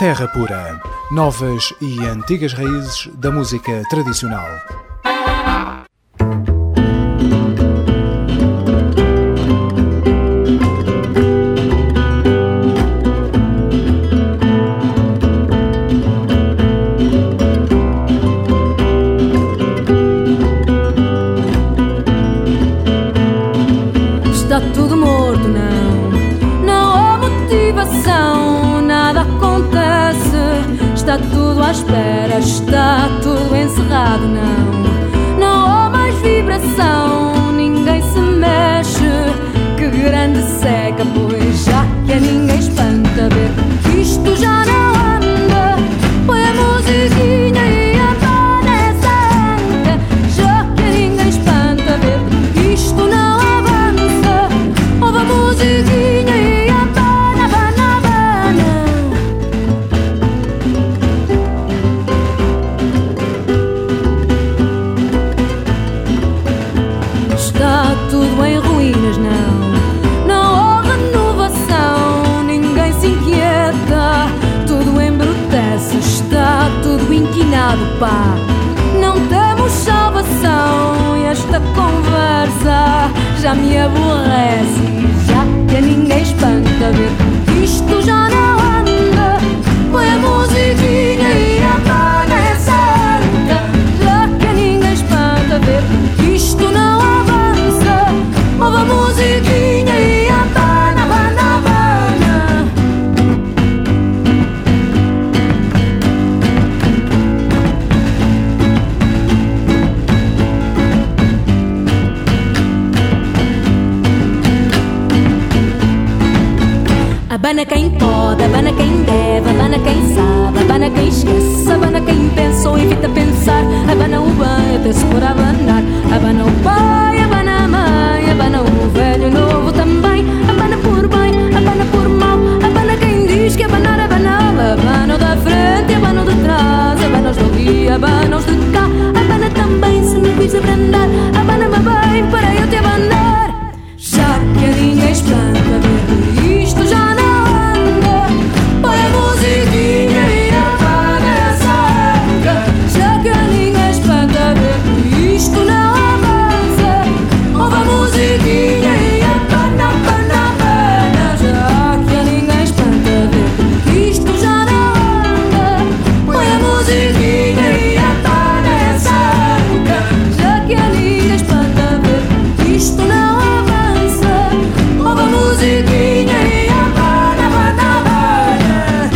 Terra Pura. Novas e antigas raízes da música tradicional. Está tudo morto, não há motivação, nada acontece. Está tudo à espera, está tudo encerrado, não há mais vibração, ninguém se mexe. Que grande seca, pois já que a ninguém espanta ver que isto já não anda. Põe a musiquinha e anda nessa anca, já que a ninguém espanta ver que isto não avança. Ouve a musiquinha e abana, abana, abana. Está tudo em ruínas, não há renovação, ninguém se inquieta, tudo embrutece, está tudo inquinado, pá. Não temos salvação e esta conversa já me aborrece, já que a ninguém espanta ver que isto já não anda. Põe a musiquinha e apaga essa anca, já que a ninguém espanta ver que isto não avança. Ouve a musiquinha e abana, abana, abana. Abana quem pode, abana quem deve, abana quem sabe, abana quem esquece, abana quem pensa ou evita pensar. Abana o bem até se for a abanar. Abana o pai, abana a mãe, abana o velho e o novo também. Abana por bem, abana por mal, abana quem diz que abanar abanava. Abana o da frente, abana o de trás, abana os do dia, abana os de cá. Abana também se me quis abrandar, abana-me bem para eu te abanar. Já que a ninguém espanta ver isto já não. Põe a musiquinha e apaga essa anca, já que a ninguém espanta ver que isto não avança. Ouve a musiquinha e abana, abana, abana, já que a ninguém espanta ver que isto já não anda. Põe a musiquinha e apaga essa anca, já que a ninguém espanta ver que isto não avança. Ouve a musiquinha e abana, abana, abana.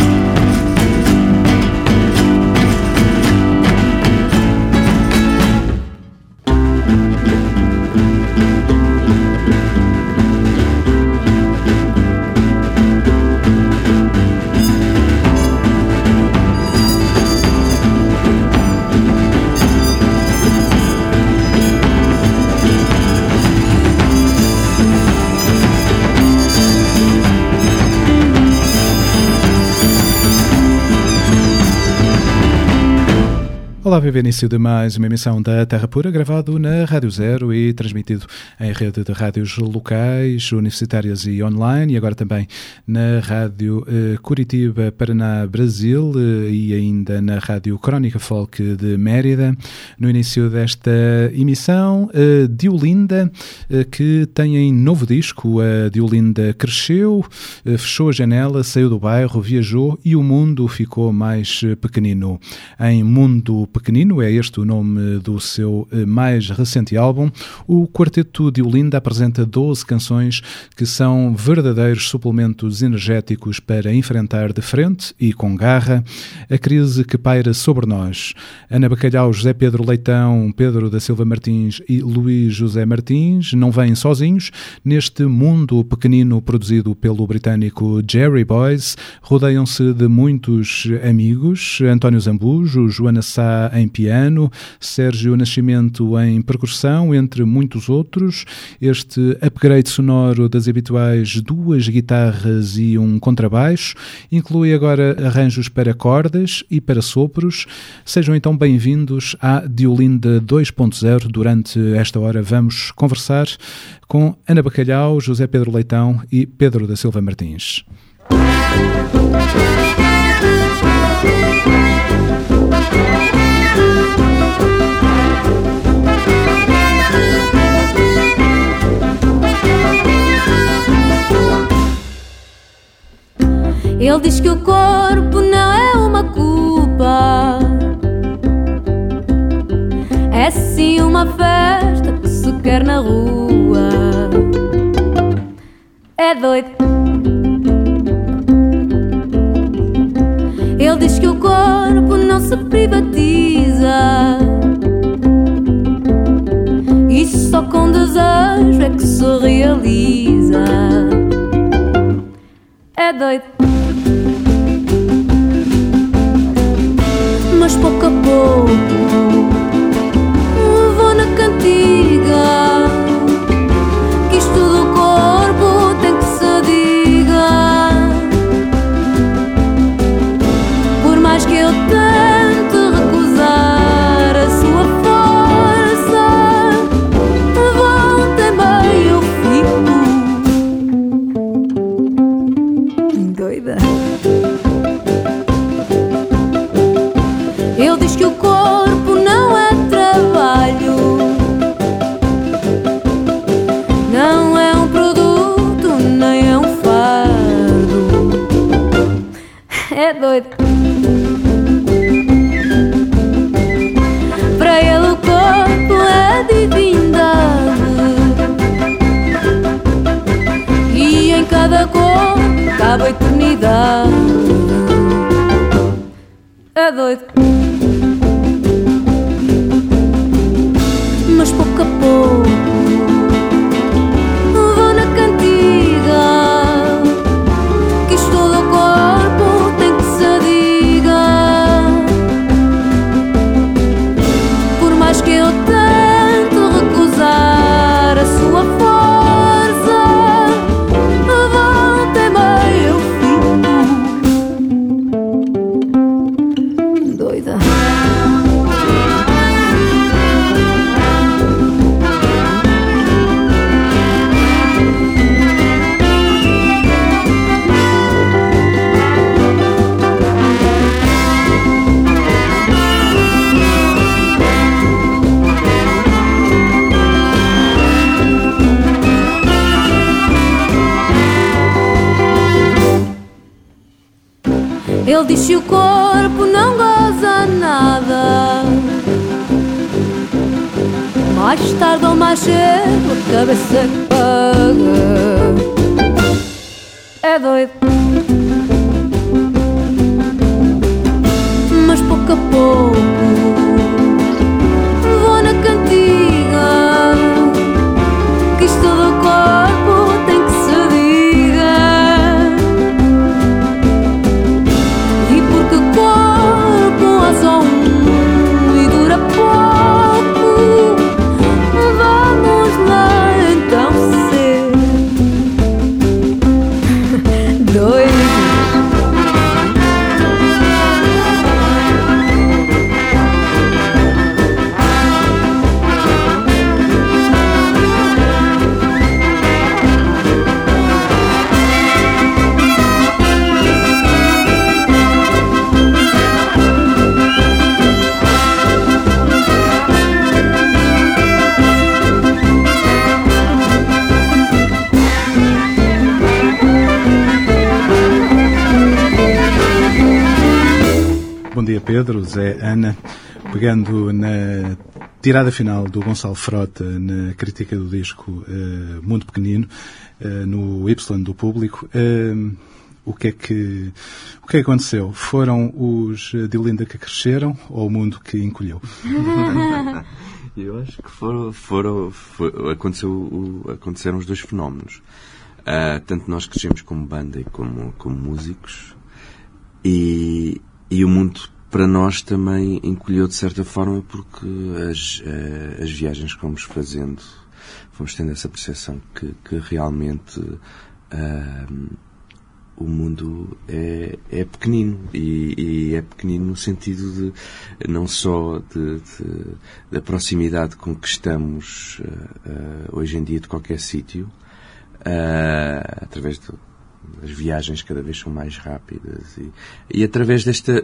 Olá, viva início de mais uma emissão da Terra Pura, gravado na Rádio Zero e transmitido em rede de rádios locais, universitárias e online, e agora também na Rádio Curitiba, Paraná, Brasil e ainda na Rádio Crónica Folk de Mérida. No início desta emissão, Diolinda, que tem em novo disco. A Diolinda cresceu, fechou a janela, saiu do bairro, viajou e o mundo ficou mais pequenino. Em Mundo Pequenino, é este o nome do seu mais recente álbum. O quarteto Diolinda apresenta 12 canções que são verdadeiros suplementos energéticos para enfrentar de frente e com garra a crise que paira sobre nós. Ana Bacalhau, José Pedro Leitão, Pedro da Silva Martins e Luís José Martins não vêm sozinhos neste Mundo Pequenino produzido pelo britânico Jerry Boyce. Rodeiam-se de muitos amigos: António Zambujo, Joana Sá em piano, Sérgio Nascimento em percussão, entre muitos outros. Este upgrade sonoro das habituais 2 guitarras e um contrabaixo inclui agora arranjos para cordas e para sopros. Sejam então bem-vindos à Diolinda 2.0. Durante esta hora vamos conversar com Ana Bacalhau, José Pedro Leitão e Pedro da Silva Martins. Ele diz que o corpo não é uma culpa, é sim uma festa que se quer na rua. É doido. Ele diz que o corpo não se privatiza, e só com desejo é que se realiza. É doido. Mas pouco a pouco vou na cantiga, que isto do corpo tem que se diga. Por mais que eu tente recusar a sua força, volta e meia eu fico doida. Ele diz que o corpo não é trabalho, não é um produto, nem é um fardo. É doido. Para ele o corpo é divindade, e em cada corpo cabe a eternidade. É doido. Mas pouco a pouco vou na cantiga, que isto do corpo tem que se diga. Por mais que eu tente recusar a sua força, volta e meia eu fico doida. Ele diz que o corpo não goza nada, mais tarde ou mais cedo a cabeça paga. É doido. Mas pouco a pouco vou na cantiga, que isto do corpo tem que se diga. E porque corpo há só um e dura pouco, vamos lá então ser doidos. Bom dia, Pedro, Zé, Ana. Pegando na tirada final do Gonçalo Frota na crítica do disco Mundo Pequenino, no Y do Público, o que é que aconteceu? Foram os Dilinda que cresceram ou o mundo que encolheu? Eu acho que aconteceram os dois fenómenos. Tanto nós crescemos como banda e como músicos, e o mundo para nós também encolheu de certa forma, porque as viagens que fomos fazendo, fomos tendo essa percepção que realmente o mundo é pequenino, e é pequenino no sentido de não só da proximidade com que estamos hoje em dia de qualquer sítio, através as viagens cada vez são mais rápidas, e através desta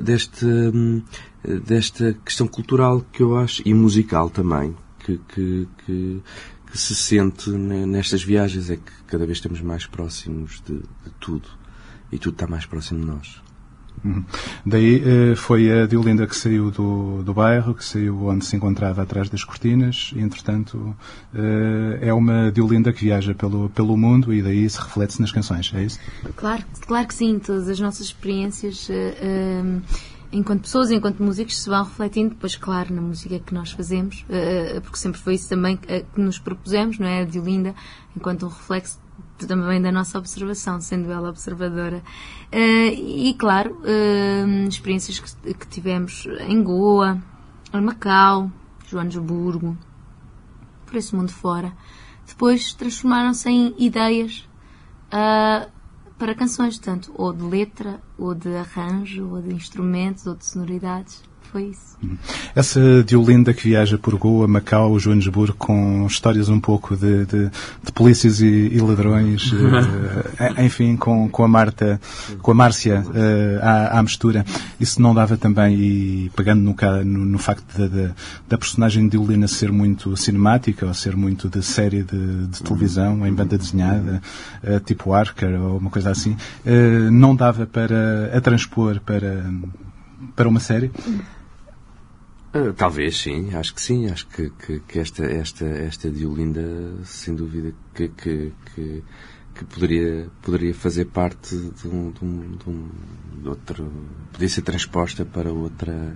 questão cultural que eu acho, e musical também, que se sente nestas viagens, é que cada vez estamos mais próximos de tudo, e tudo está mais próximo de nós. Daí foi a Diolinda que saiu do bairro, que saiu onde se encontrava atrás das cortinas, e entretanto é uma Diolinda que viaja pelo mundo, e daí se reflete-se nas canções, é isso? Claro que sim, todas as nossas experiências enquanto pessoas e enquanto músicos se vão refletindo depois, claro, na música que nós fazemos, porque sempre foi isso também que nos propusemos, não é? A Diolinda, enquanto um reflexo também da nossa observação, sendo ela observadora. E claro, experiências que tivemos em Goa, em Macau, Joanesburgo, por esse mundo fora, depois transformaram-se em ideias para canções, tanto ou de letra, ou de arranjo, ou de instrumentos, ou de sonoridades. Foi isso. Essa Diolinda que viaja por Goa, Macau, Joanesburgo, com histórias um pouco de polícias e ladrões, enfim, com a Márcia à mistura, isso não dava também, e pegando no facto da personagem de Diolinda ser muito cinemática, ou ser muito de série de televisão, em banda desenhada, tipo Archer, ou uma coisa assim, não dava para a transpor para uma série? Talvez sim, acho que sim. Acho que esta Diolinda, sem dúvida, que poderia fazer parte de outro. Podia ser transposta para outra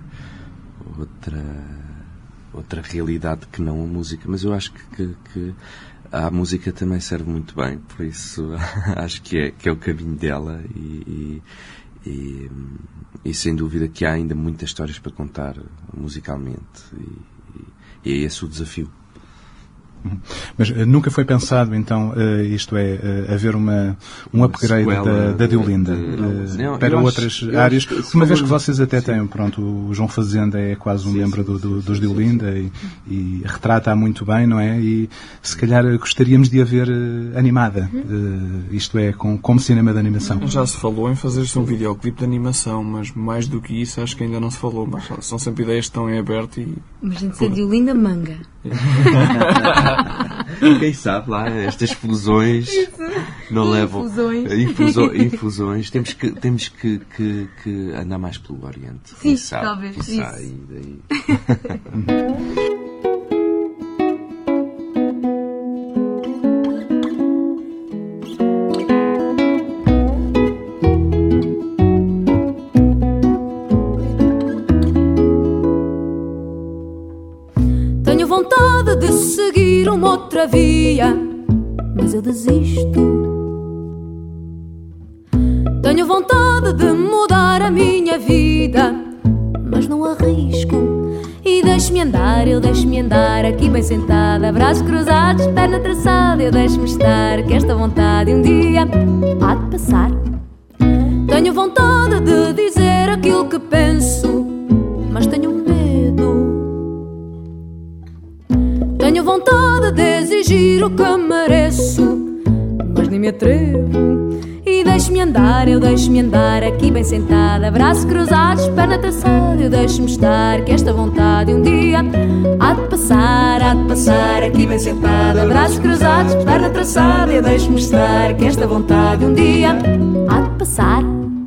realidade que não a música. Mas eu acho que a música também serve muito bem, por isso acho que é o caminho dela, e sem dúvida que há ainda muitas histórias para contar musicalmente, e é esse o desafio. Mas nunca foi pensado, então, isto é, haver um upgrade da Diolinda para outras áreas, uma vez que vocês até têm, pronto, o João Fazenda é quase um membro dos Diolinda e retrata-a muito bem, não é? E se calhar gostaríamos de a ver animada, isto é, como cinema de animação. Já se falou em fazer-se um videoclipe de animação, mas mais do que isso acho que ainda não se falou, mas são sempre ideias que estão em aberto e... Imagina se a Diolinda manga. Quem sabe lá, estas fusões não levam infusões. Temos que andar mais pelo Oriente. Sim, sabe, talvez isso. Daí. Tenho vontade de seguir uma outra via, mas eu desisto. Tenho vontade de mudar a minha vida, mas não arrisco. E deixe-me andar aqui bem sentada, braços cruzados, perna traçada. Eu deixo-me estar, que esta vontade um dia há de passar. Tenho vontade de dizer aquilo que penso, mas tenho medo. Tenho vontade de exigir o que mereço, mas nem me atrevo. E deixe-me andar aqui bem sentada, braços cruzados, perna traçada. Eu deixo-me estar, que esta vontade um dia há de passar aqui bem sentada, braços cruzados, perna traçada. Eu deixo-me estar, que esta vontade um dia há de passar.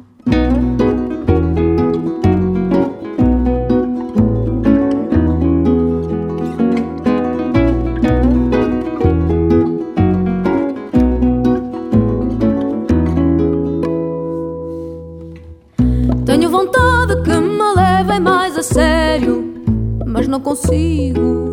Tenho vontade que me levem mais a sério, mas não consigo.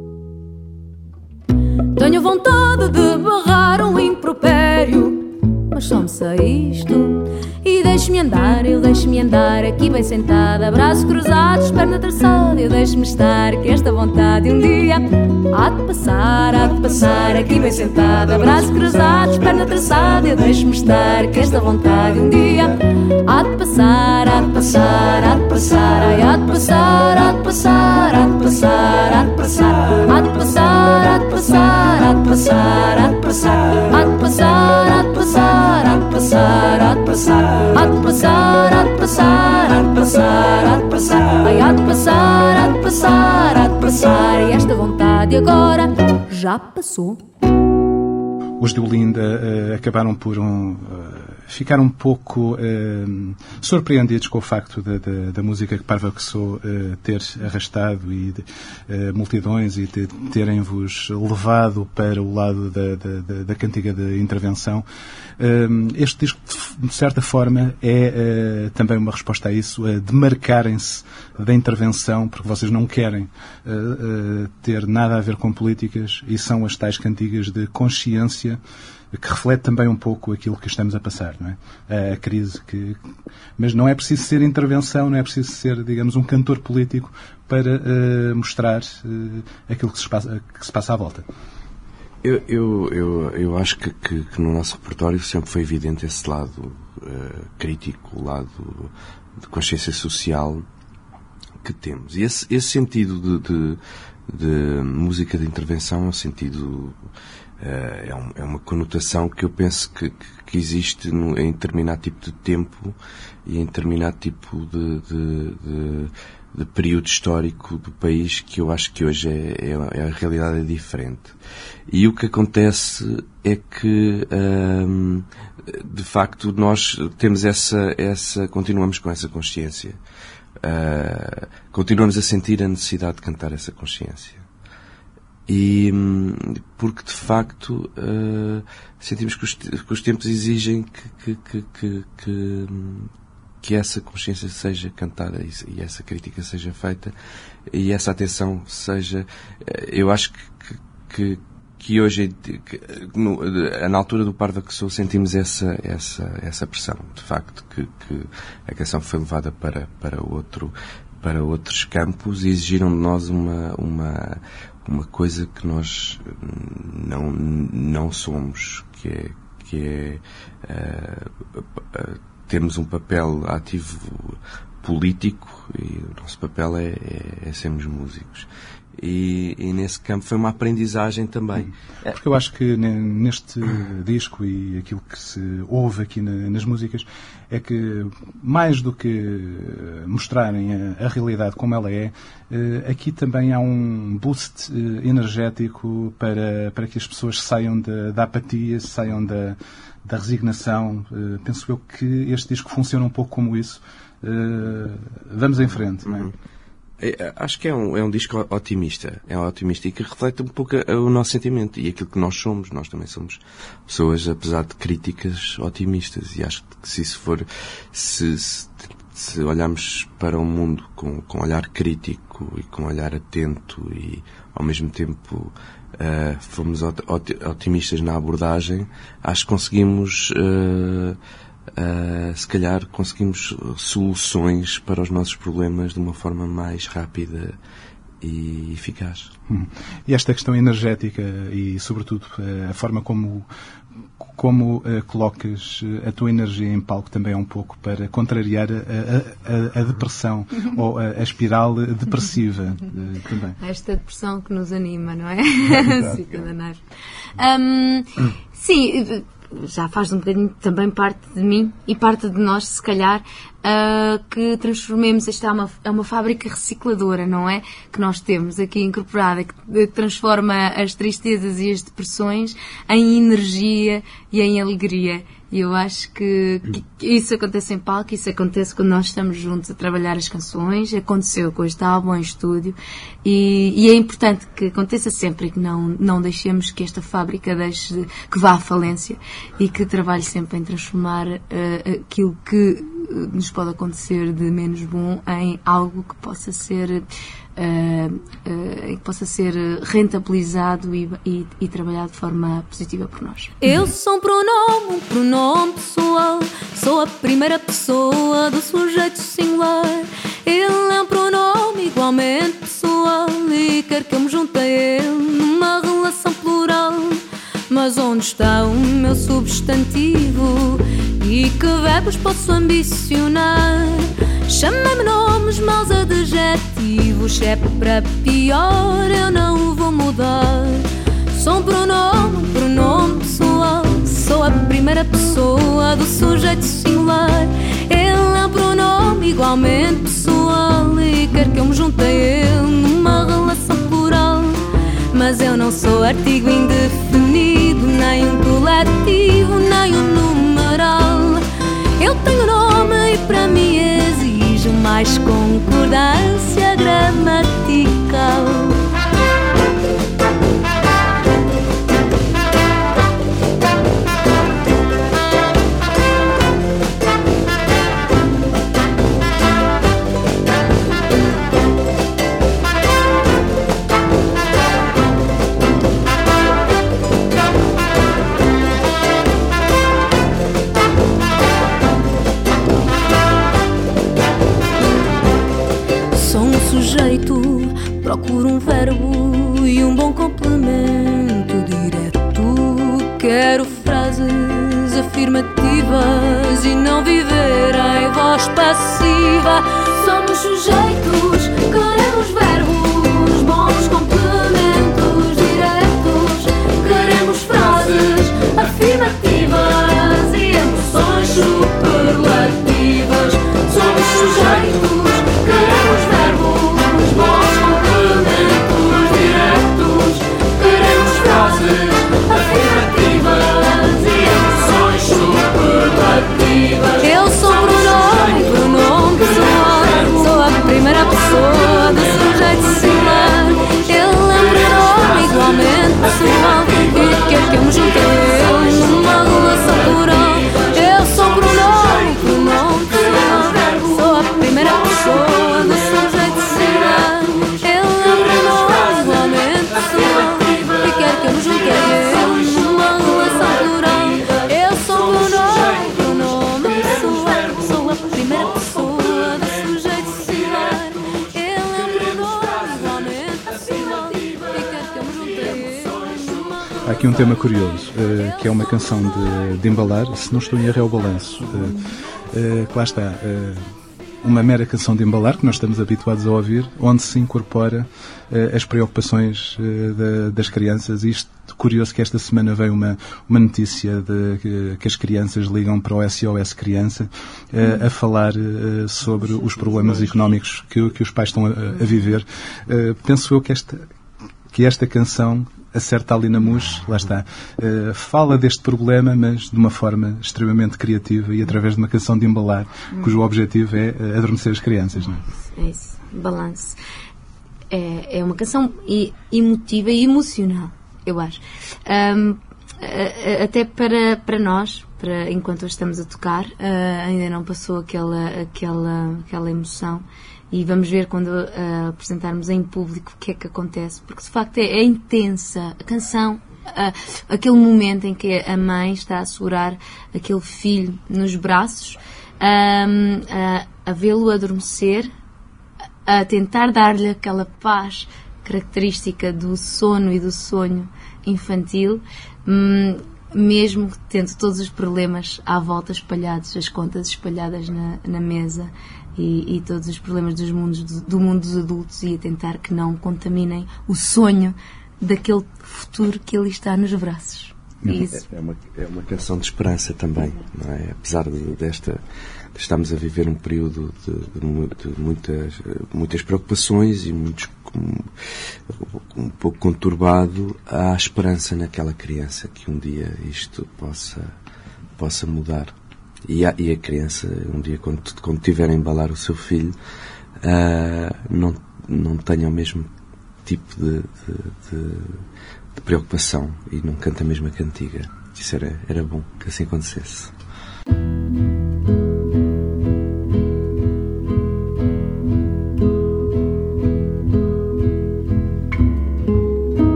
Tenho vontade de berrar um impropério, mas só me sei isto. E deixe-me andar aqui bem sentada, braços cruzados, perna traçada. Eu deixo-me estar, que esta vontade um dia há de passar aqui bem sentada, braços cruzados, perna traçada. Eu deixo-me estar, que esta vontade um dia há de passar, ai, há de passar, há de passar, há de passar, há de passar, há de passar, há de passar, há de passar, há de passar, há de passar, há de passar, há de passar, há de passar, há de passar, há de passar, há de passar, há de passar, há de passar, há de passar, ai, há de passar, há de passar, há de passar. E esta vontade agora já passou. Os Diolinda acabaram por ficar um pouco surpreendidos com o facto da música que Parva que Sou ter arrastado e multidões e de terem-vos levado para o lado da cantiga de intervenção. Este disco, de certa forma, é também uma resposta a isso, a demarcarem-se da intervenção, porque vocês não querem ter nada a ver com políticas e são as tais cantigas de consciência, que reflete também um pouco aquilo que estamos a passar, não é? A crise mas não é preciso ser intervenção, não é preciso ser, digamos, um cantor político para mostrar aquilo que se passa à volta. Eu acho que no nosso repertório sempre foi evidente esse lado crítico, o lado de consciência social que temos. E esse sentido de música de intervenção é um sentido... É uma conotação que eu penso que existe em determinado tipo de tempo e em determinado tipo de período histórico do país, que eu acho que hoje a realidade é diferente. E o que acontece é que, de facto, nós temos continuamos com essa consciência. Continuamos a sentir a necessidade de cantar essa consciência. E porque de facto sentimos que os tempos exigem que essa consciência seja cantada e essa crítica seja feita e essa atenção seja... Eu acho que hoje, na altura do Parva que Sou, sentimos essa pressão, de facto, que a canção foi levada para outros campos e exigiram de nós uma coisa que nós não somos, que é termos um papel ativo político, e o nosso papel é sermos músicos. E nesse campo foi uma aprendizagem também. Porque eu acho que neste disco e aquilo que se ouve aqui nas músicas é que, mais do que mostrarem a realidade como ela é, aqui também há um boost energético para que as pessoas saiam da apatia, saiam da resignação. Penso eu que este disco funciona um pouco como isso. Vamos em frente, não é? Acho que é um disco otimista. É otimista e que reflete um pouco o nosso sentimento e aquilo que nós somos. Nós também somos pessoas, apesar de críticas, otimistas. E acho que se isso for... Se olharmos para o mundo com olhar crítico e com olhar atento e, ao mesmo tempo, fomos otimistas na abordagem, acho que conseguimos... se calhar conseguimos soluções para os nossos problemas de uma forma mais rápida e eficaz. E esta questão energética e, sobretudo, a forma como colocas a tua energia em palco também é um pouco para contrariar a depressão ou a espiral depressiva também. Esta depressão que nos anima, não é? Sim, já faz um bocadinho também parte de mim e parte de nós, se calhar, que transformemos. Esta é uma fábrica recicladora, não é? Que nós temos aqui incorporada, que transforma as tristezas e as depressões em energia e em alegria. E eu acho que isso acontece em palco, isso acontece quando nós estamos juntos a trabalhar as canções, aconteceu com este álbum em estúdio e é importante que aconteça sempre e que não deixemos que esta fábrica que vá à falência e que trabalhe sempre em transformar aquilo que nos pode acontecer de menos bom em algo que possa ser rentabilizado e trabalhado de forma positiva por nós. Eu sou um pronome pessoal, sou a primeira pessoa do sujeito singular. Ele é um pronome igualmente pessoal e quer que eu me junte a ele numa relação plural. Mas onde está o meu substantivo? E que verbos posso ambicionar? Chama-me nomes, maus adjetivos, se é para pior eu não o vou mudar. Sou um pronome pessoal, sou a primeira pessoa do sujeito singular. Ele é um pronome igualmente pessoal e quer que eu me junte a ele numa relação plural. Mas eu não sou artigo indefinido, nem um coletivo, nem um numeral. Eu tenho nome e para mim exijo mais concordância gramatical. Procuro um verbo e um bom complemento direto. Quero frases afirmativas e não viver em voz passiva. Somos sujeitos, queremos verbos, bons complementos diretos. Queremos frases afirmativas e emoções superlativas. Somos sujeitos, queremos verbos, bons complementos diretos. Queremos frases afirmativas e emoções superlativas. Eu sou pronome pessoal, sou a primeira pessoa do sujeito singular. Ele é pronome igualmente pessoal e quer que eu me junte a ele numa relação plural. Eu sou pronome pessoal, sou a primeira pessoa do sujeito singular. Ele é pronome igualmente pessoal e quer que eu me junte a ele numa relação plural. Eu sou pronome pessoal, sou a primeira pessoa do sujeito singular. Ele é pronome igualmente pessoal e quer que eu me junte a ele numa. Há aqui um tema curioso, que é uma canção de embalar, se não estou em erro é o Balanço, que lá está, uma mera canção de embalar, que nós estamos habituados a ouvir, onde se incorpora as preocupações das crianças. E isto, curioso que esta semana veio uma notícia de que as crianças ligam para o SOS Criança a falar sobre os problemas económicos que os pais estão a viver. Penso eu que esta canção acerta ali na mousse, lá está, fala deste problema, mas de uma forma extremamente criativa e através de uma canção de embalar, cujo objetivo é adormecer as crianças, não é? É isso, balanço. É uma canção emotiva e emocional, eu acho. Até para nós, enquanto estamos a tocar, ainda não passou aquela emoção. E vamos ver quando apresentarmos em público o que é que acontece, porque de facto é intensa a canção, aquele momento em que a mãe está a segurar aquele filho nos braços, a vê-lo adormecer, a tentar dar-lhe aquela paz característica do sono e do sonho infantil, mesmo tendo todos os problemas à volta espalhados, as contas espalhadas na mesa. E todos os problemas do mundo dos adultos, e a tentar que não contaminem o sonho daquele futuro que ali está nos braços. É uma canção de esperança também, não é? Apesar de estarmos a viver um período de muitas preocupações e um pouco conturbado, há esperança naquela criança que um dia isto possa mudar. E a criança, um dia, quando tiver a embalar o seu filho, não tenha o mesmo tipo de preocupação e não canta a mesma cantiga. Isso era bom que assim acontecesse.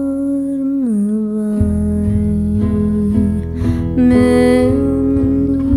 Dorme bem, meu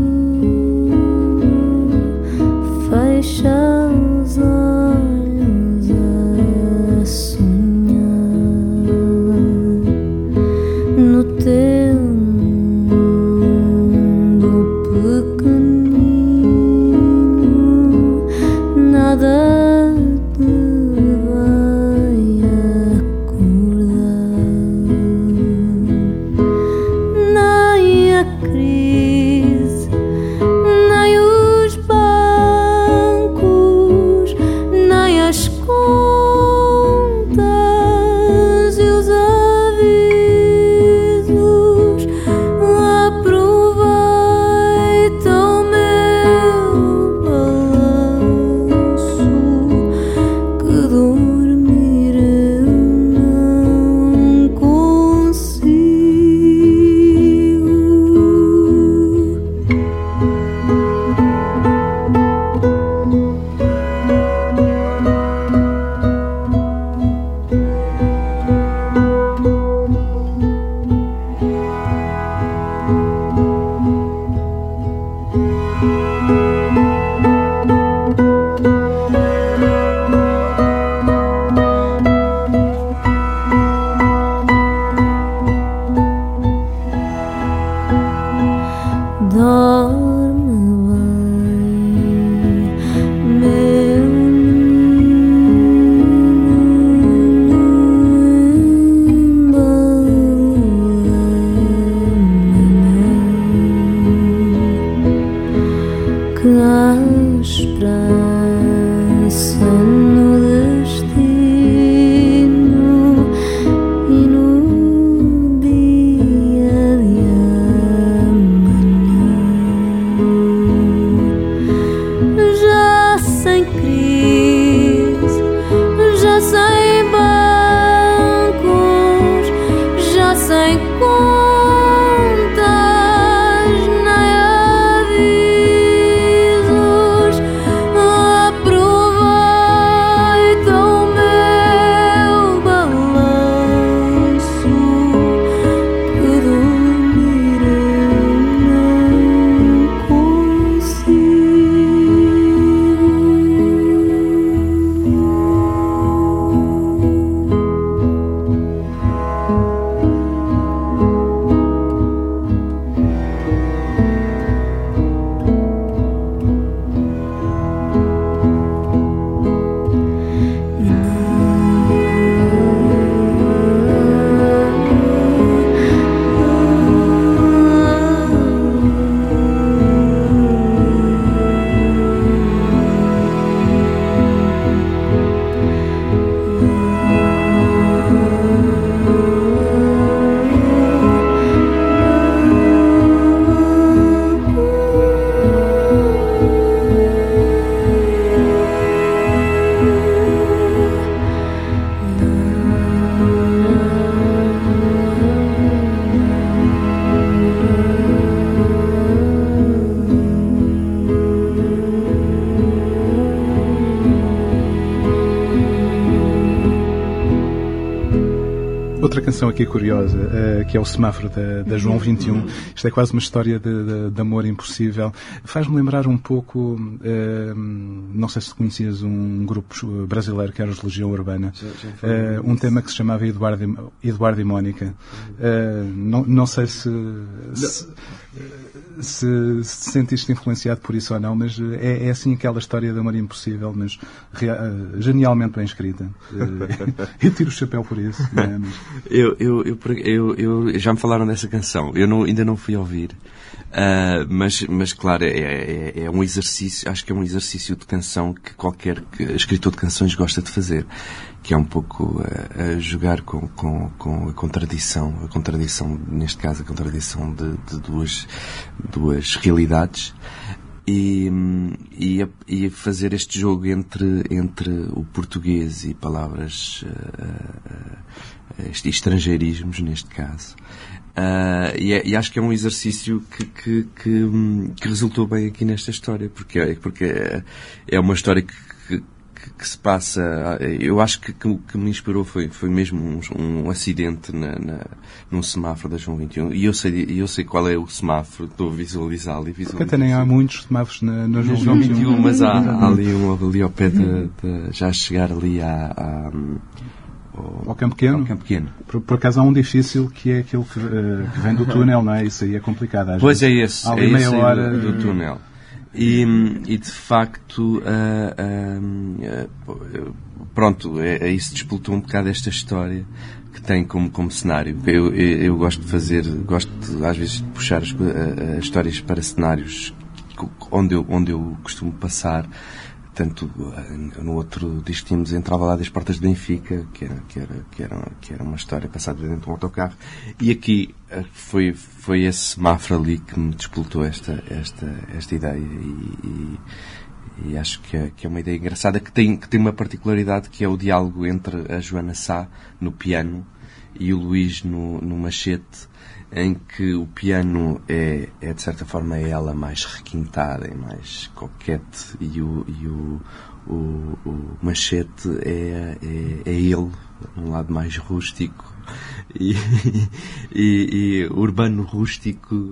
sem contas nem avisos. Aproveita o meu balanço, que dormir eu não consigo. Outra canção aqui curiosa, que é o Semáforo da João 21. Isto é quase uma história de amor impossível. Faz-me lembrar um pouco, não sei se conhecias um grupo brasileiro que era os Legião Urbana. Um tema que se chamava Eduardo e Mónica. Não sei se sentiste influenciado por isso ou não, mas é assim aquela história de amor impossível, mas genialmente bem escrita. Eu tiro o chapéu por isso. Não é? Eu já me falaram dessa canção. Ainda não fui ouvir. Mas claro, é um exercício, acho que é um exercício de canção que qualquer escritor de canções gosta de fazer, que é um pouco jogar com a contradição, neste caso a contradição de duas realidades, e fazer este jogo entre o português e palavras estrangeirismos, neste caso. E acho que é um exercício que resultou bem aqui nesta história, porque é uma história que se passa. Eu acho que o que me inspirou foi mesmo um acidente num semáforo da João 21. E eu sei qual é o semáforo, estou a visualizá-lo. Porque até nem há muitos semáforos na João 21. Mas há ali um ali ao pé já a chegar ali ao Campo Pequeno? Por acaso há um difícil que é aquele que vem do túnel, não é? Isso aí é complicado. Pois é esse. Há ali meia hora do túnel. E de facto, pronto, isso despoltou um bocado esta história que tem como cenário. Eu gosto às vezes de puxar as histórias para cenários onde eu costumo passar. Tanto no outro disco que tínhamos Entrava lá das Portas de Benfica, que era uma história passada dentro de um autocarro, e aqui foi esse semáforo ali que me despoltou esta ideia, e acho que é uma ideia engraçada que tem uma particularidade, que é o diálogo entre a Joana Sá no piano e o Luís no machete, em que o piano é de certa forma ela mais requintada e mais coquete, e o machete é ele, um lado mais rústico e urbano rústico,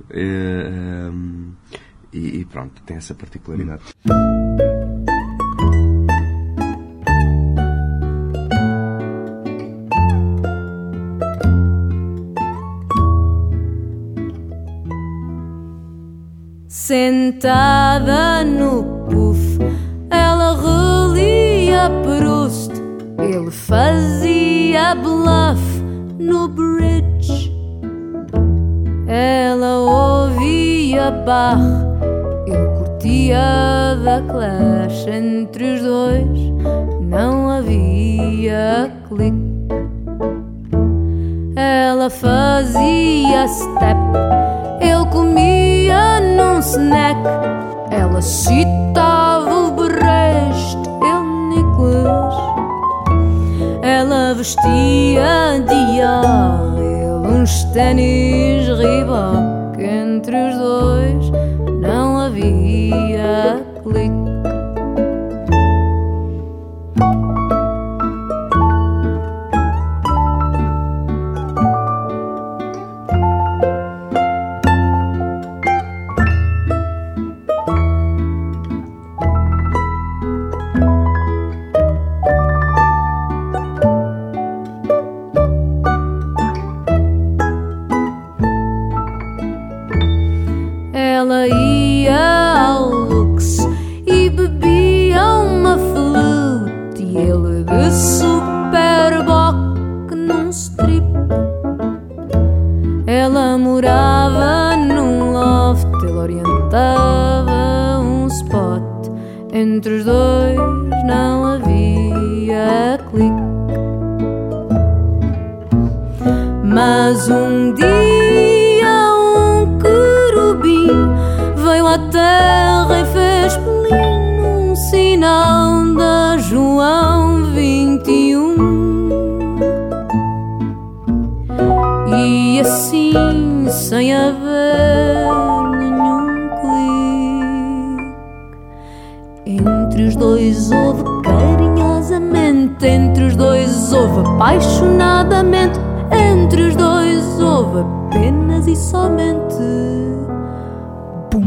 e pronto, tem essa particularidade. Sentada no puff, ela relia Proust, ele fazia bluff no bridge. Ela ouvia Bach, ele curtia da Clash. Entre os dois não havia clique. Ela fazia step, ele comia num snack. Ela citava o Brecht, ele Nicholas. Ela vestia Dior, ele uns ténis Reebok. Entre os dois não havia clique. Ela ia ao Lux e bebia uma flute, e ele de Superboc num strip. Ela morava num loft, ele orientava um spot. Entre os dois não havia clique. Mas um dia um querubim veio à terra e fez pelim num sinal da João 21. E assim, sem haver nenhum clique, entre os dois houve carinhosamente, entre os dois houve apaixonadamente, entre os dois houve apenas e somente. Bum.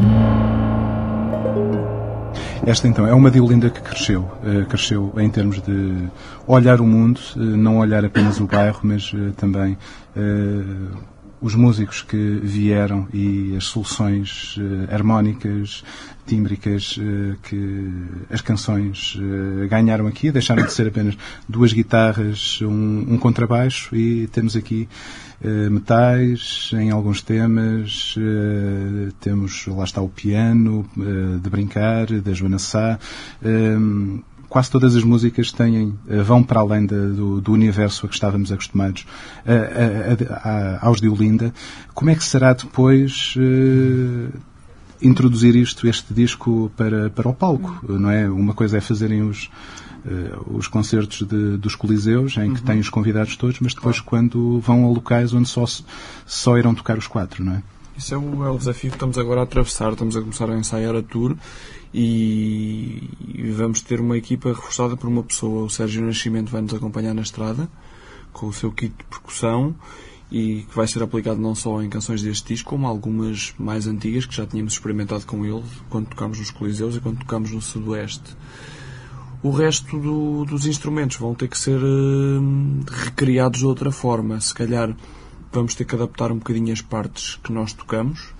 Esta então é uma Diolinda que cresceu em termos de olhar o mundo, não olhar apenas o bairro, mas também os músicos que vieram e as soluções harmónicas, tímbricas que as canções ganharam aqui, deixaram de ser apenas duas guitarras, um contrabaixo, e temos aqui metais em alguns temas, temos, lá está o piano de Brincar, da Joana Sá. Quase todas as músicas vão para além do universo a que estávamos acostumados aos Diolinda. Como é que será depois introduzir este disco para o palco, não é? Uma coisa é fazerem os concertos dos Coliseus, em que têm os convidados todos, mas depois quando vão a locais onde só irão tocar os quatro, não é? Isso é o desafio que estamos agora a atravessar. Estamos a começar a ensaiar a tour e vamos ter uma equipa reforçada por uma pessoa. O Sérgio Nascimento vai nos acompanhar na estrada com o seu kit de percussão, e que vai ser aplicado não só em canções deste disco, como algumas mais antigas que já tínhamos experimentado com ele quando tocámos nos Coliseus e quando tocámos no Sudoeste. O resto dos instrumentos vão ter que ser recriados de outra forma. Se calhar vamos ter que adaptar um bocadinho as partes que nós tocamos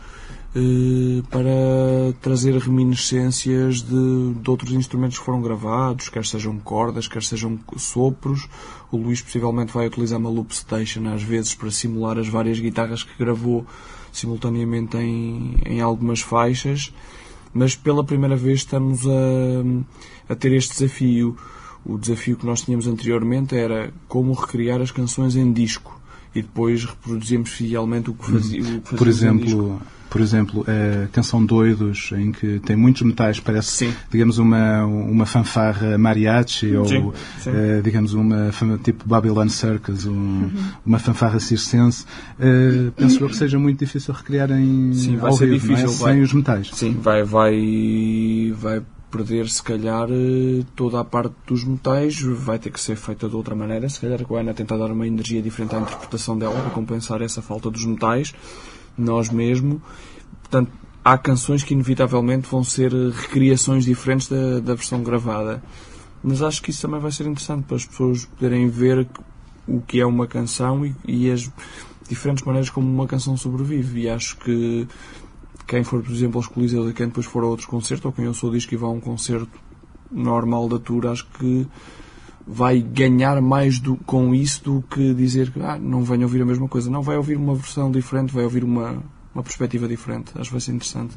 para trazer reminiscências de outros instrumentos que foram gravados, quer sejam cordas, quer sejam sopros. O Luís possivelmente vai utilizar uma loop station às vezes para simular as várias guitarras que gravou simultaneamente em algumas faixas, mas pela primeira vez estamos a ter este desafio. O desafio que nós tínhamos anteriormente era como recriar as canções em disco, e depois reproduzimos fielmente o que fazíamos. Por exemplo, a canção Doidos, em que tem muitos metais, parece, sim, digamos, uma fanfarra mariachi, ou sim. Digamos, uma tipo Babylon Circus, uma fanfarra circense. Penso eu que seja muito difícil recriar ao vivo, difícil, sem os metais. Sim, vai perder, se calhar, toda a parte dos metais, vai ter que ser feita de outra maneira. Se calhar a Ana tenta dar uma energia diferente à interpretação dela para compensar essa falta dos metais. Nós mesmo. Portanto, há canções que inevitavelmente vão ser recriações diferentes da versão gravada. Mas acho que isso também vai ser interessante para as pessoas poderem ver o que é uma canção e as diferentes maneiras como uma canção sobrevive. E acho que quem for, por exemplo, aos Coliseus e quem depois for a outros concertos, ou quem eu sou disco e vá a um concerto normal da tour, acho que vai ganhar mais com isso do que dizer que não venho ouvir a mesma coisa. Não, vai ouvir uma versão diferente, vai ouvir uma perspectiva diferente. Acho que vai ser interessante.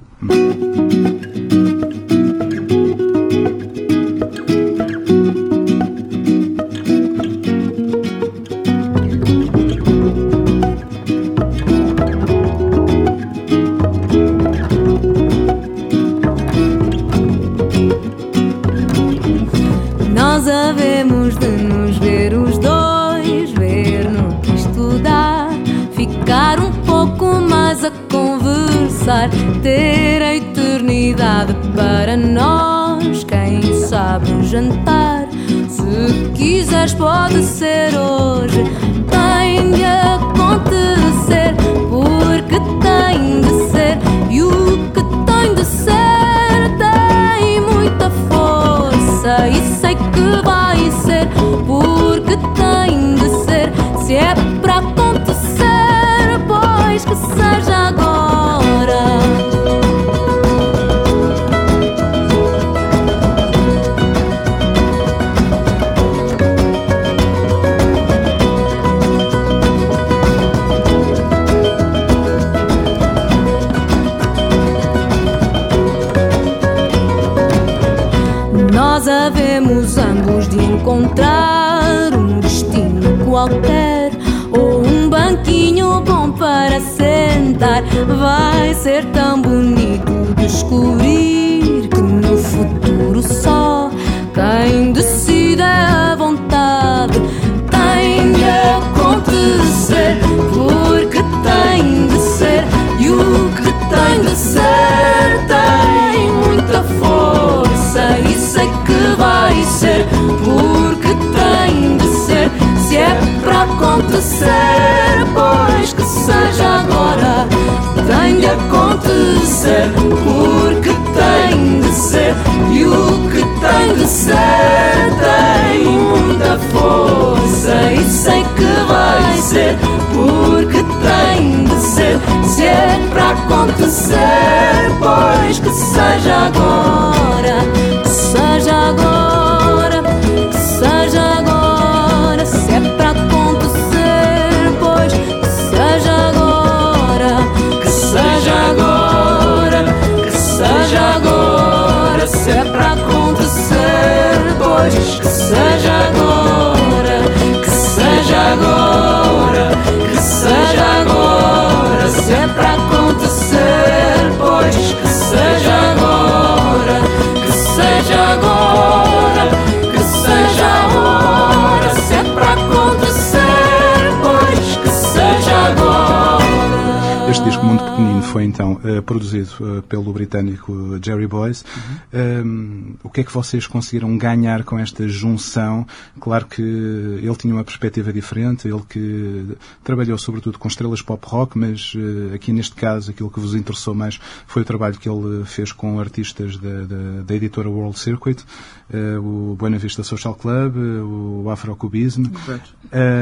Nós havemos de nos ver os dois, ver no que isto dá, ficar pensar, ter a eternidade para nós. Quem sabe um jantar, se quiseres pode ser hoje. Tem de acontecer, porque tem de ser. E o que tem de ser tem muita força, e sei que vai ser, porque tem de ser. Se é para acontecer, pois que seja agora. Nós havemos ambos de encontrar um destino qualquer, ou um banquinho bom para sentar. Vai ser tão bonito descobrir que no futuro só quem decide é a vontade. Tem de acontecer, porque tem de ser. E o que tem de ser tem muita força, e sei que vai ser, porque tem de ser. Se é para acontecer, pois que seja agora. Tem de acontecer, porque tem de ser. E o que tem de ser tem muita força, e sei que vai ser, porque tem de ser. Se é para acontecer, pois que seja agora. Que seja agora, que seja agora. Se é para acontecer, pois que seja agora. Que seja agora, que seja agora. Se é para acontecer, pois que seja agora. Que seja agora, que seja agora. Se é para acontecer, pois que seja agora. Que seja agora, que seja agora. Se é para acontecer, pois que seja agora. Este disco Mundo Pequenino foi então produzido pelo britânico Jerry Boyce. O que é que vocês conseguiram ganhar com esta junção? Claro que ele tinha uma perspectiva diferente, ele que trabalhou sobretudo com estrelas pop rock, mas aqui neste caso aquilo que vos interessou mais foi o trabalho que ele fez com artistas da editora World Circuit, o Buena Vista Social Club, o Afrocubismo. Correto.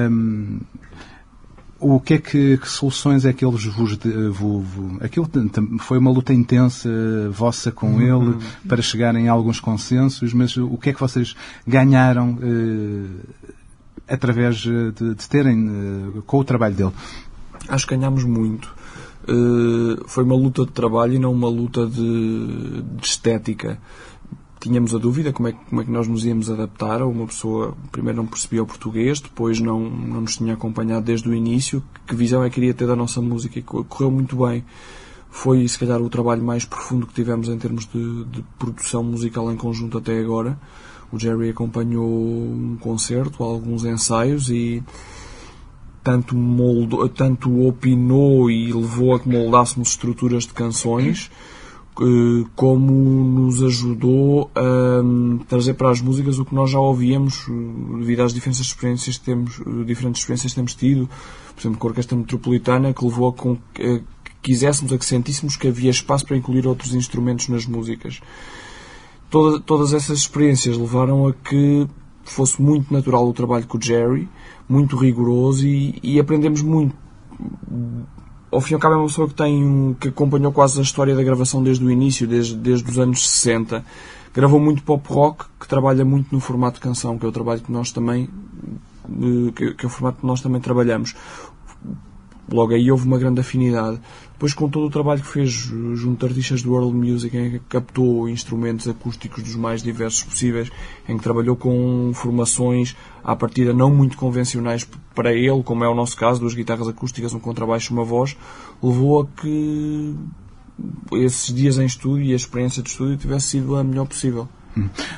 O que soluções é que eles vos... Aquilo foi uma luta intensa vossa com ele para chegarem a alguns consensos, mas o que é que vocês ganharam através de terem com o trabalho dele? Acho que ganhámos muito. Foi uma luta de trabalho e não uma luta de estética. Tínhamos a dúvida como é que nós nos íamos adaptar. Uma pessoa primeiro não percebia o português, depois não nos tinha acompanhado desde o início. Que visão é que queria ter da nossa música? E correu muito bem. Foi, se calhar, o trabalho mais profundo que tivemos em termos de produção musical em conjunto até agora. O Jerry acompanhou um concerto, alguns ensaios, e tanto opinou e levou a que moldássemos estruturas de canções, como nos ajudou a trazer para as músicas o que nós já ouvíamos devido às diferentes experiências que temos tido, por exemplo, com a Orquestra Metropolitana, que levou a que quiséssemos, a que sentíssemos que havia espaço para incluir outros instrumentos nas músicas. Todas essas experiências levaram a que fosse muito natural o trabalho com o Jerry, muito rigoroso, e aprendemos muito. Ao fim e ao cabo é uma pessoa que acompanhou quase a história da gravação desde o início, desde os anos 60. Gravou muito pop rock, que trabalha muito no formato de canção, que é o trabalho que nós também que é o formato que nós também trabalhamos. Logo aí houve uma grande afinidade. Depois, com todo o trabalho que fez junto a artistas do World Music, em que captou instrumentos acústicos dos mais diversos possíveis, em que trabalhou com formações à partida não muito convencionais para ele, como é o nosso caso, 2 guitarras acústicas, um contrabaixo e uma voz, levou a que esses dias em estúdio e a experiência de estúdio tivesse sido a melhor possível.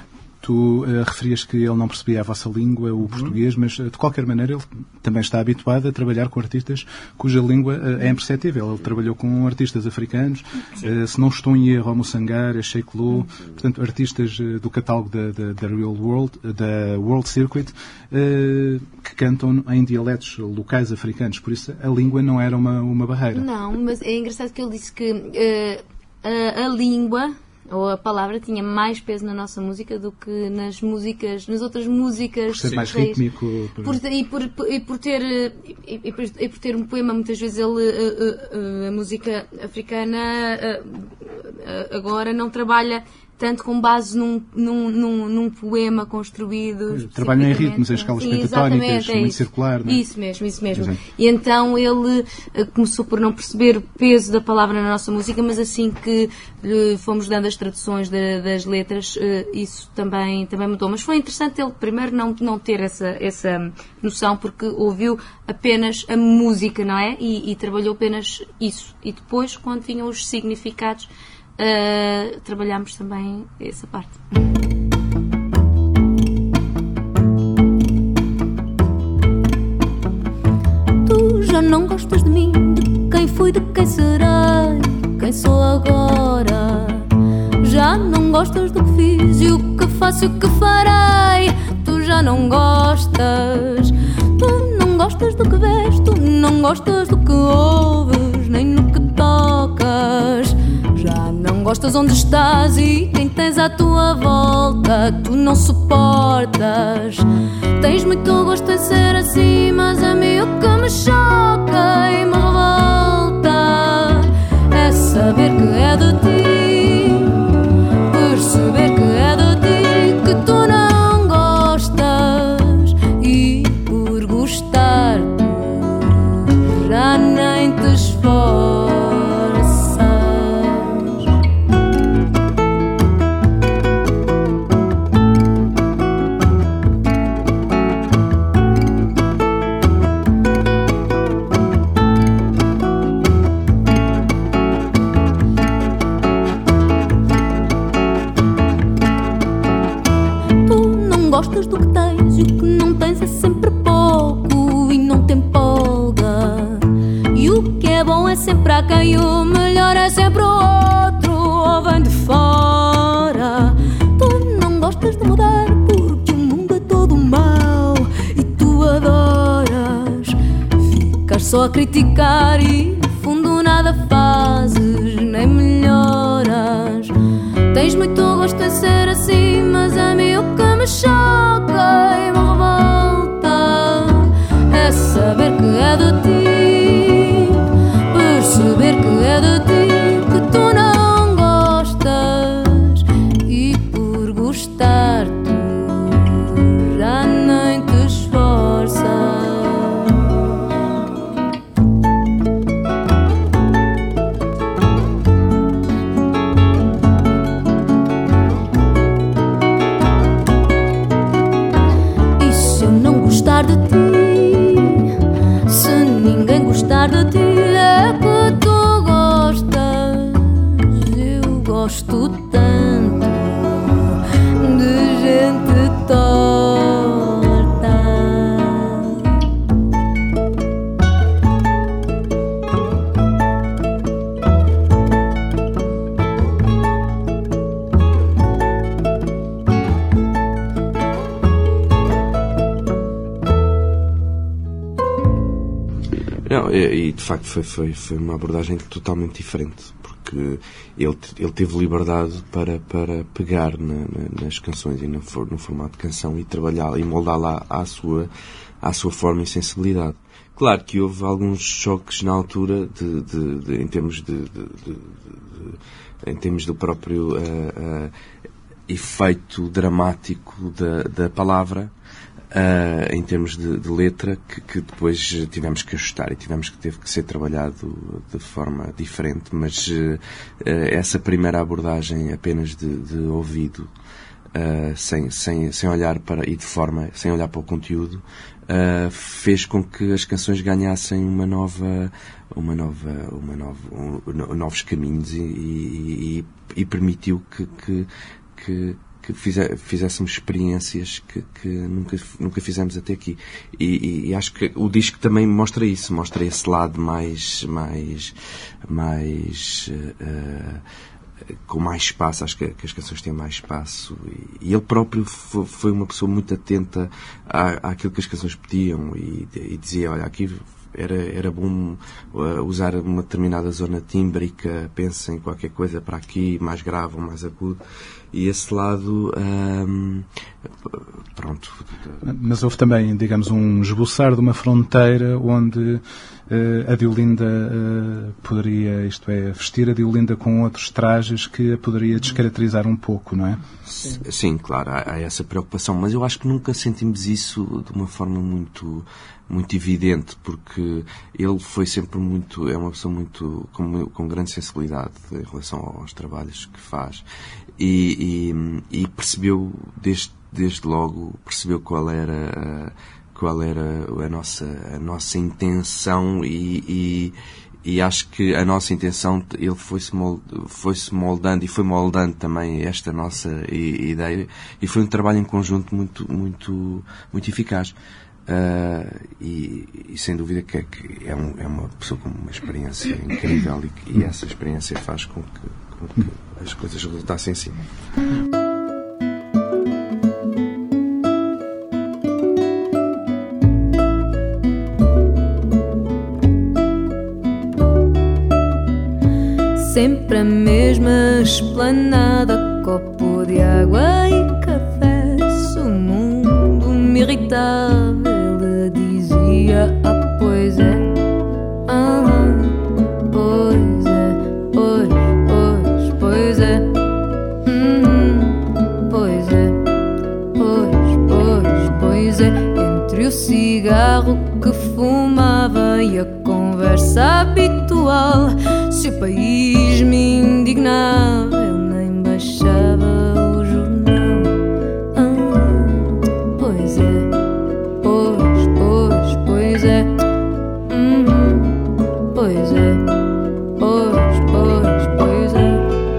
Tu referias que ele não percebia a vossa língua, o português, mas de qualquer maneira ele também está habituado a trabalhar com artistas cuja língua é imperceptível. Ele trabalhou com artistas africanos, se não estou em erro, Moçangar, Sheikh Lo, portanto, artistas do catálogo da Real World, da World Circuit, que cantam em dialetos locais africanos. Por isso, a língua não era uma barreira. Não, mas é engraçado que ele disse que a língua ou a palavra tinha mais peso na nossa música do que nas outras músicas. Por ser mais rítmico. Por ter um poema, muitas vezes a música africana agora não trabalha tanto com base num poema construído. Trabalham em ritmos, em escalas pentatónicas, muito circular. Não é? Isso mesmo. E então ele começou por não perceber o peso da palavra na nossa música, mas assim que fomos dando as traduções das letras, isso também mudou. Mas foi interessante ele primeiro não ter essa noção, porque ouviu apenas a música, não é? E trabalhou apenas isso. E depois, quando vinham os significados, trabalhámos também essa parte. Tu já não gostas de mim, de quem fui, de quem serei, quem sou agora. Já não gostas do que fiz e o que faço e o que farei. Tu já não gostas. Tu não gostas do que vês, tu não gostas do que ouves, nem no que tocas. Já não gostas onde estás e quem tens à tua volta. Tu não suportas. Tens muito gosto em ser assim, mas a mim o que me choca e me revolta é saber que é de ti, perceber que é de ti que tu não gostas, e por gostar tu já nem te esforças. Gostas do que tens e o que não tens é sempre pouco e não te empolga. E o que é bom é sempre a quem, o melhor é sempre o outro, ou vem de fora. Tu não gostas de mudar porque o mundo é todo mau e tu adoras ficar só a criticar e no fundo nada fazes nem melhoras. Tens muito gosto em ser assim, mas a mim o que me choca e me revolta é saber que é de ti, perceber que é de ti que tu não gostas, e por gostar tu já nem te esforças. De ti, se ninguém gostar de ti é que tu gostas. Eu gosto tanto de gente torta. Não, e de facto foi uma abordagem totalmente diferente, porque ele teve liberdade para pegar nas canções e no formato de canção e trabalhar e moldá-la à sua forma e sensibilidade. Claro que houve alguns choques na altura em termos do próprio efeito dramático da palavra. Em termos de letra, que depois tivemos que ajustar e teve que ser trabalhado de forma diferente, mas essa primeira abordagem apenas de ouvido, sem olhar para, e de forma, sem olhar para o conteúdo, fez com que as canções ganhassem novos caminhos e permitiu que que fizéssemos experiências que nunca fizemos até aqui. E acho que o disco também mostra isso, mostra esse lado mais com mais espaço. Acho que as canções têm mais espaço, e ele próprio foi uma pessoa muito atenta àquilo que as canções pediam, e dizia, olha, aqui era bom usar uma determinada zona tímbrica, pensa em qualquer coisa para aqui, mais grave ou mais agudo. E esse lado, pronto. Mas houve também, digamos, um esboçar de uma fronteira onde a Diolinda poderia, isto é, vestir a Diolinda com outros trajes que a poderia descaracterizar um pouco, não é? Sim, claro, há essa preocupação, mas eu acho que nunca sentimos isso de uma forma muito evidente, porque ele foi sempre é uma pessoa muito com grande sensibilidade em relação aos trabalhos que faz, e percebeu desde logo qual era a nossa intenção, e acho que a nossa intenção, ele foi-se moldando e foi moldando também esta nossa ideia, e foi um trabalho em conjunto muito eficaz. E sem dúvida que é uma pessoa com uma experiência incrível, e essa experiência faz com que as coisas resultassem assim. Sempre a mesma esplanada, copo de água e café. Se o mundo me irritava, ele dizia, pois é, pois é, pois é, pois é. Entre o cigarro que fumava e a conversa habitual, se o país me indignava, ele nem baixava o jornal. Pois é, pois é, pois é, pois é.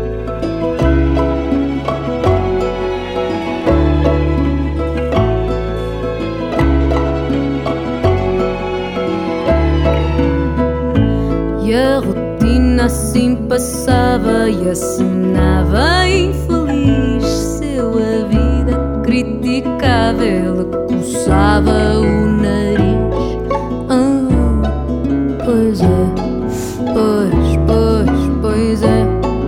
E a rotina assim passava e acenava infeliz. Seu a vida criticava, ele coçava o nariz. Pois é, pois é,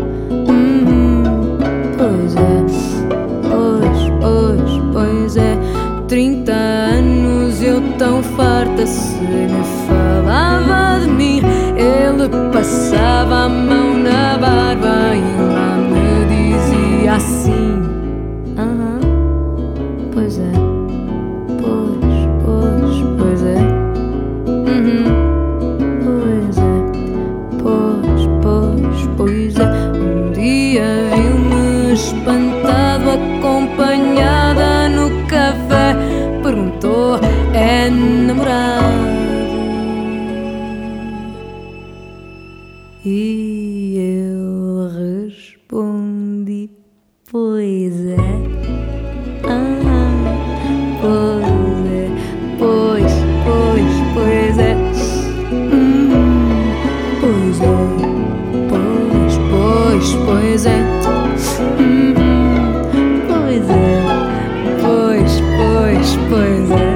pois é. 30 anos eu tão farta, se me falava de mim, ele passava a mão na barba e lá me dizia assim: pois é, pois é, pois é. Um dia viu-me espantado, acompanhada no café, perguntou: é namorado? E eu respondi: pois é, pois é, pois é, pois é, pois é, pois é, pois é,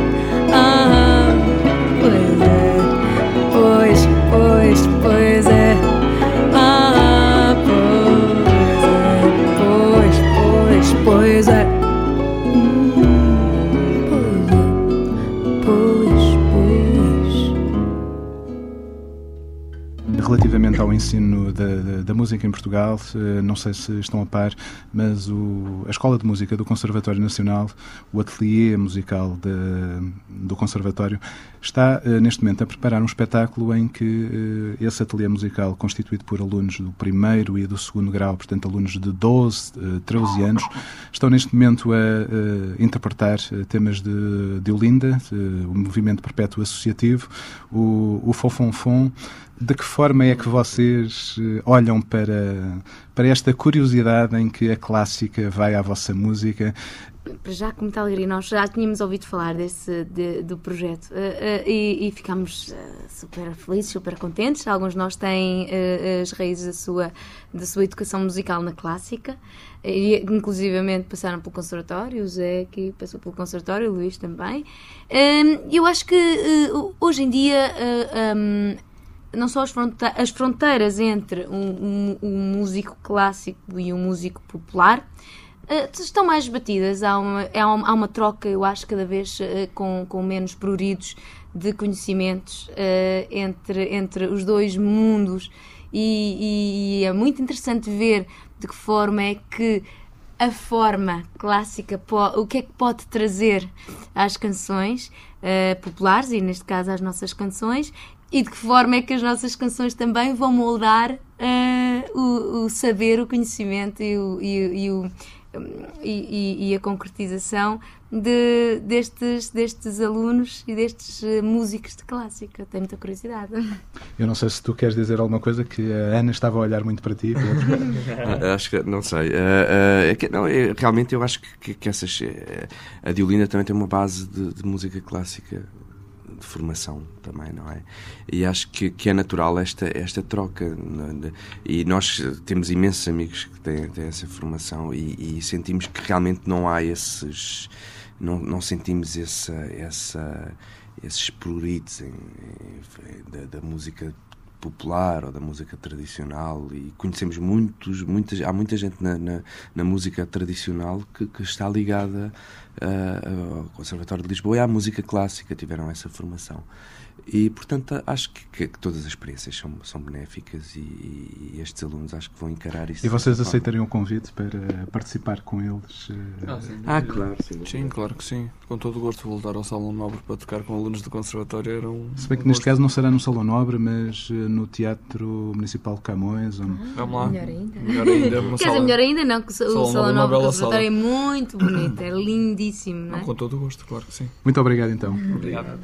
pois é. Pois é, Relativamente ao ensino da música em Portugal, não sei se estão a par, mas a Escola de Música do Conservatório Nacional, o ateliê musical do Conservatório, está neste momento a preparar um espetáculo em que esse ateliê musical, constituído por alunos do primeiro e do segundo grau, portanto alunos de 12, 13 anos, estão neste momento a interpretar temas de Diolinda, o movimento perpétuo associativo, o Fofonfon, De que forma é que vocês olham para esta curiosidade em que a clássica vai à vossa música? Para já, com muita alegria, nós já tínhamos ouvido falar do projeto e ficámos super felizes, super contentes. Alguns de nós têm as raízes da sua educação musical na clássica, e inclusivamente passaram pelo conservatório. O Zé aqui passou pelo conservatório, o Luís também. Eu acho que hoje em dia não só as fronteiras entre um músico clássico e um músico popular estão mais batidas. Há uma troca, eu acho, cada vez com menos pruridos de conhecimentos entre os dois mundos, e é muito interessante ver de que forma é que a forma clássica, o que é que pode trazer às canções populares, e neste caso às nossas canções, e de que forma é que as nossas canções também vão moldar o saber, o conhecimento e a concretização destes alunos e destes músicos de clássica. Tenho muita curiosidade. Eu não sei se tu queres dizer alguma coisa, que a Ana estava a olhar muito para ti. Acho que, não sei. Realmente eu acho que a Diolinda também tem uma base de música clássica, de formação também, não é? E acho que é natural esta troca, e nós temos imensos amigos que têm essa formação, e sentimos que realmente não há esses, não sentimos esses pruridos da música popular ou da música tradicional, e conhecemos há muita gente na música tradicional que está ligada ao Conservatório de Lisboa e à música clássica, tiveram essa formação. E, portanto, acho que todas as experiências são benéficas, e estes alunos acho que vão encarar isso. E vocês aceitariam o convite para participar com eles? Claro, sim. Sim, claro que sim. Com todo o gosto, voltar ao Salão Nobre para tocar com alunos do Conservatório era Se bem que neste caso não será no Salão Nobre, mas no Teatro Municipal de Camões. Vamos lá. Melhor ainda. Quer dizer, melhor ainda não, que o Salão Nobre do Conservatório é sala. muito bonito, é lindíssimo, não é? Com todo o gosto, claro que sim. Muito obrigado, então. Obrigado.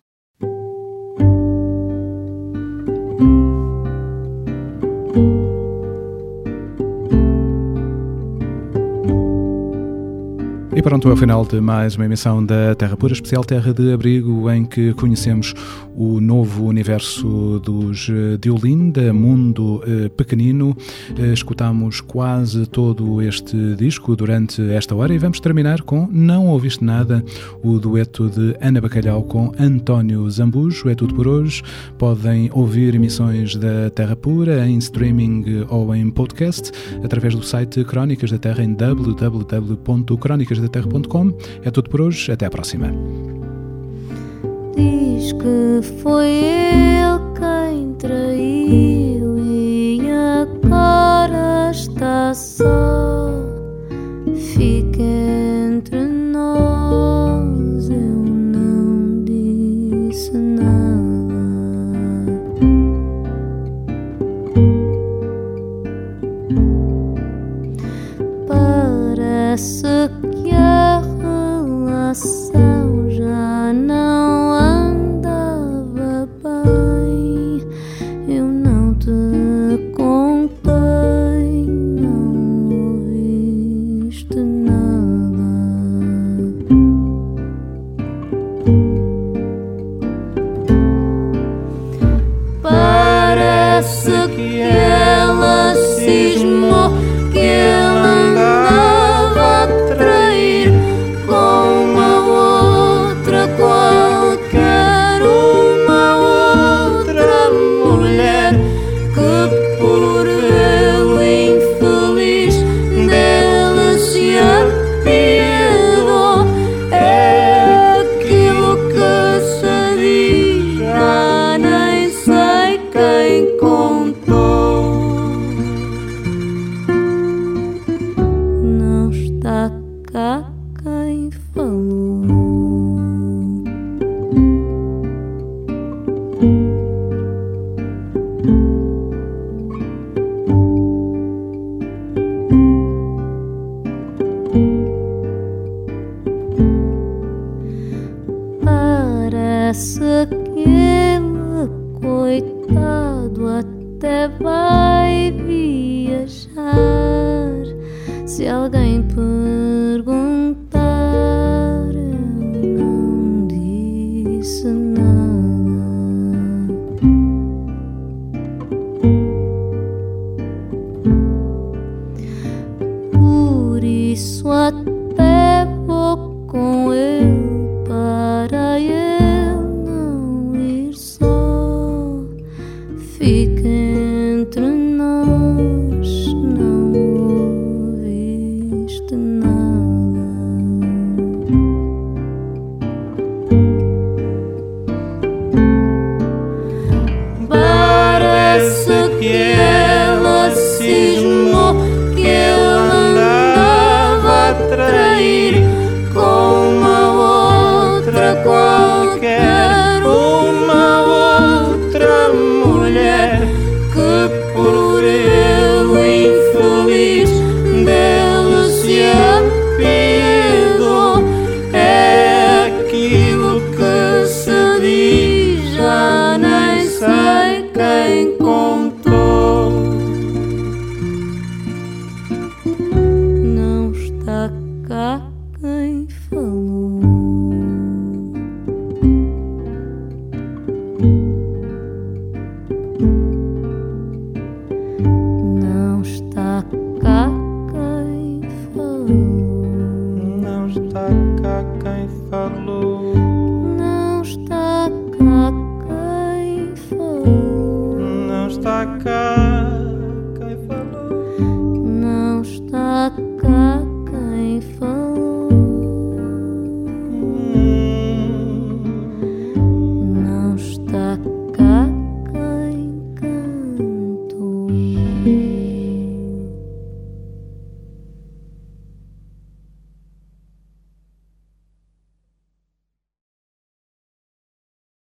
E pronto, ao final de mais uma emissão da Terra Pura, especial Terra de Abrigo, em que conhecemos o novo universo dos Diolinda, Mundo Pequenino. Escutámos quase todo este disco durante esta hora, e vamos terminar com Não Ouviste Nada, o dueto de Ana Bacalhau com António Zambujo. É tudo por hoje. Podem ouvir emissões da Terra Pura em streaming ou em podcast através do site Crónicas da Terra em www.cronicasdaterra.com. É tudo por hoje, até à próxima. Diz que foi ele quem traiu e agora está só. Fica entre nós, eu não disse nada. Parece que a relação já não andava bem. Eu não te contei, não ouviste nada. Parece que ela cismou que ele andava a trair com uma outra qualquer, uma outra mulher que por ele infeliz dele se apiedou. É aquilo que se diz, já nem sei quem contou. vai viajar. Se alguém perguntar, eu não disse nada. Por isso até vou com ele para ele não ir só. Fica entre nós, não ouviste nada. Parece que ela cismou que ele andava a trair com uma outra qualquer, uma outra mulher que por ele infeliz dele se apiedou. É aquilo que se diz, já nem sei quem contou. Não está cá quem falou. Não está cá quem falou. Não está cá quem falou. Não está cá quem falou. Não está cá